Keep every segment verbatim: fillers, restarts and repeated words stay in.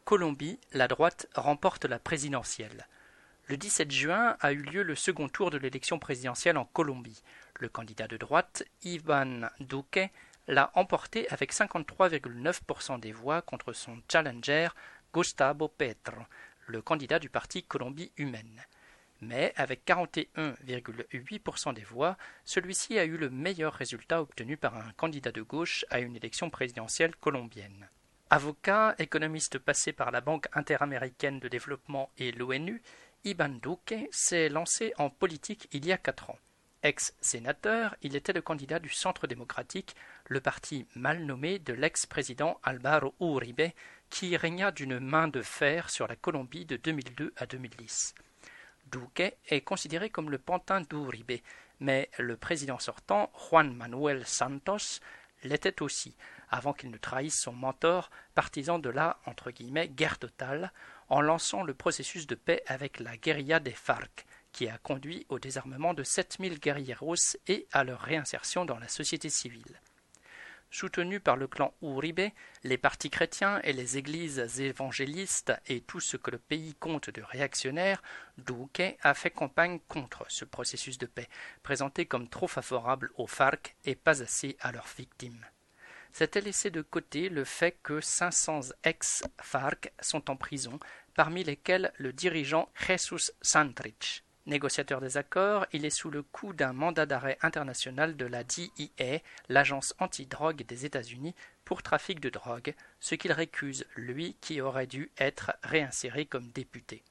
Colombie, la droite remporte la présidentielle. Le dix-sept juin a eu lieu le second tour de l'élection présidentielle en Colombie. Le candidat de droite, Iván Duque, l'a emporté avec cinquante-trois virgule neuf pour cent des voix contre son challenger Gustavo Petro, le candidat du parti Colombie humaine. Mais avec quarante et un virgule huit pour cent des voix, celui-ci a eu le meilleur résultat obtenu par un candidat de gauche à une élection présidentielle colombienne. Avocat, économiste passé par la Banque interaméricaine de développement et l'ONU, Iván Duque s'est lancé en politique il y a quatre ans. Ex-sénateur, il était le candidat du Centre démocratique, le parti mal nommé de l'ex-président Álvaro Uribe, qui régna d'une main de fer sur la Colombie de deux mille deux à deux mille dix. Duque est considéré comme le pantin d'Uribe, mais le président sortant, Juan Manuel Santos, l'était aussi, avant qu'il ne trahisse son mentor, partisan de la entre guillemets, guerre totale, en lançant le processus de paix avec la guérilla des FARC, qui a conduit au désarmement de sept mille guerrilleros et à leur réinsertion dans la société civile. Soutenus par le clan Uribe, les partis chrétiens et les églises évangélistes et tout ce que le pays compte de réactionnaires, Duque a fait campagne contre ce processus de paix, présenté comme trop favorable aux FARC et pas assez à leurs victimes. C'était laissé de côté le fait que cinq cents ex-FARC sont en prison, parmi lesquels le dirigeant Jesús Santrich. Négociateur des accords, il est sous le coup d'un mandat d'arrêt international de la D E A, l'agence anti-drogue des États-Unis, pour trafic de drogue, ce qu'il récuse, lui qui aurait dû être réinséré comme député.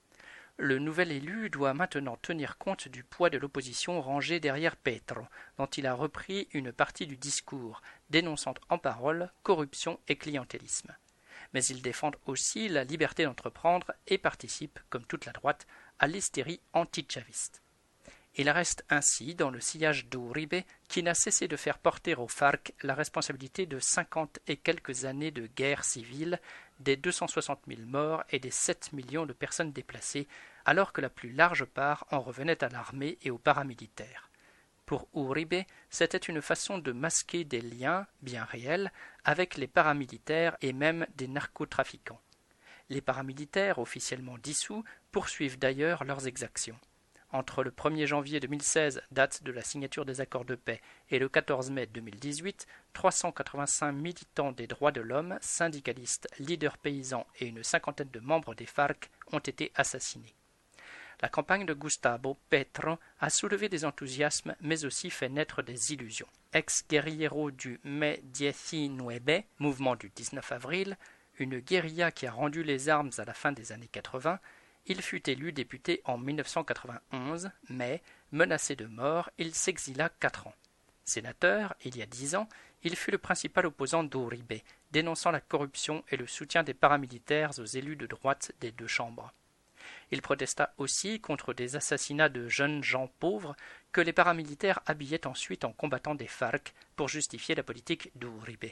Le nouvel élu doit maintenant tenir compte du poids de l'opposition rangée derrière Petro, dont il a repris une partie du discours, dénonçant en parole corruption et clientélisme. Mais il défend aussi la liberté d'entreprendre et participe, comme toute la droite, à l'hystérie anti-chaviste. Il reste ainsi dans le sillage d'Uribe, qui n'a cessé de faire porter aux FARC la responsabilité de cinquante et quelques années de guerre civile, des deux cent soixante mille morts et des sept millions de personnes déplacées, alors que la plus large part en revenait à l'armée et aux paramilitaires. Pour Uribe, c'était une façon de masquer des liens, bien réels, avec les paramilitaires et même des narcotrafiquants. Les paramilitaires, officiellement dissous, poursuivent d'ailleurs leurs exactions. Entre le premier janvier deux mille seize, date de la signature des accords de paix, et le quatorze mai deux mille dix-huit, trois cent quatre-vingt-cinq militants des droits de l'homme, syndicalistes, leaders paysans et une cinquantaine de membres des FARC ont été assassinés. La campagne de Gustavo Petro a soulevé des enthousiasmes mais aussi fait naître des illusions. Ex-guerriero du Mai dix-neuf, mouvement du dix-neuf avril, une guérilla qui a rendu les armes à la fin des années quatre-vingts, il fut élu député en mille neuf cent quatre-vingt-onze, mais, menacé de mort, il s'exila quatre ans. Sénateur, il y a dix ans, il fut le principal opposant d'Uribe, dénonçant la corruption et le soutien des paramilitaires aux élus de droite des deux chambres. Il protesta aussi contre des assassinats de jeunes gens pauvres que les paramilitaires habillaient ensuite en combattant des FARC pour justifier la politique d'Uribe.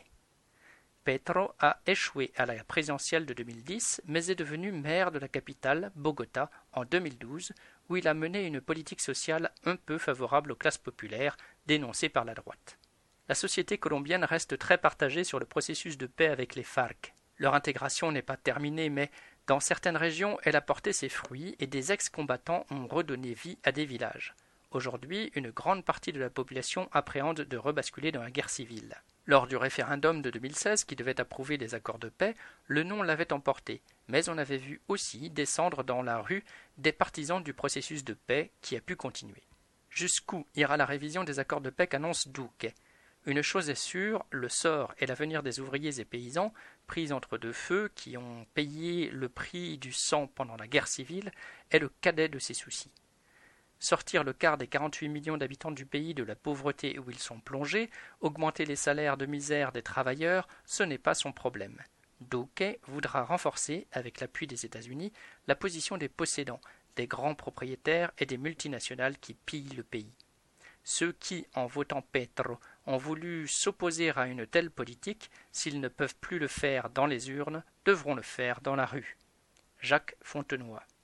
Petro a échoué à la présidentielle de deux mille dix, mais est devenu maire de la capitale, Bogota, en deux mille douze, où il a mené une politique sociale un peu favorable aux classes populaires, dénoncée par la droite. La société colombienne reste très partagée sur le processus de paix avec les FARC. Leur intégration n'est pas terminée, mais dans certaines régions, elle a porté ses fruits et des ex-combattants ont redonné vie à des villages. Aujourd'hui, une grande partie de la population appréhende de rebasculer dans la guerre civile. Lors du référendum de deux mille seize, qui devait approuver les accords de paix, le non l'avait emporté, mais on avait vu aussi descendre dans la rue des partisans du processus de paix qui a pu continuer. Jusqu'où ira la révision des accords de paix qu'annonce Duque ? Une chose est sûre, le sort et l'avenir des ouvriers et paysans, pris entre deux feux qui ont payé le prix du sang pendant la guerre civile, est le cadet de ses soucis. Sortir le quart des quarante-huit millions d'habitants du pays de la pauvreté où ils sont plongés, augmenter les salaires de misère des travailleurs, ce n'est pas son problème. Duque voudra renforcer, avec l'appui des États-Unis, la position des possédants, des grands propriétaires et des multinationales qui pillent le pays. Ceux qui, en votant Petro, ont voulu s'opposer à une telle politique, s'ils ne peuvent plus le faire dans les urnes, devront le faire dans la rue. Jacques Fontenoy.